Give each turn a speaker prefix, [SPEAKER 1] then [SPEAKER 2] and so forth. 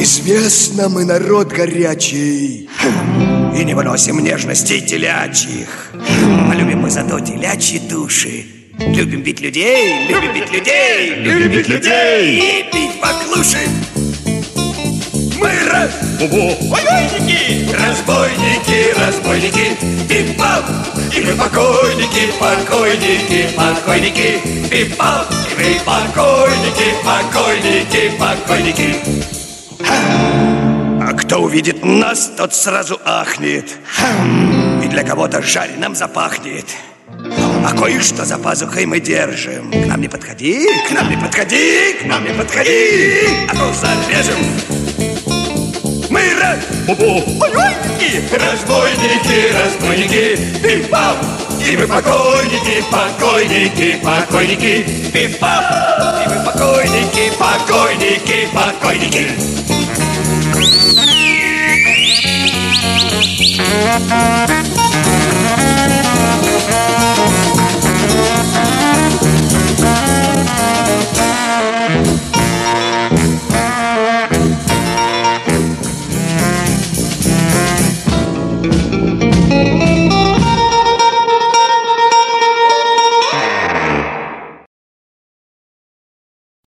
[SPEAKER 1] Известно, мы народ горячий и не выносим нежностей телячьих. А любим мы зато телячьи души. Любим бить людей, любим бить людей, любим бить людей и пить поклуши. Мы разбойники, разбойники, разбойники, пип-пап, и мы покойники, покойники, покойники, пип-пап, и мы покойники, покойники, покойники. А кто увидит нас, тот сразу ахнет, и для кого-то жареным запахнет. А кое-что за пазухой мы держим. К нам не подходи, к нам не подходи, к нам не подходи, а то зарежем. Мы разбойники, разбойники, разбойники, пип-пап, и мы покойники, покойники, покойники, пип-пап, и мы покойники, покойники, покойники.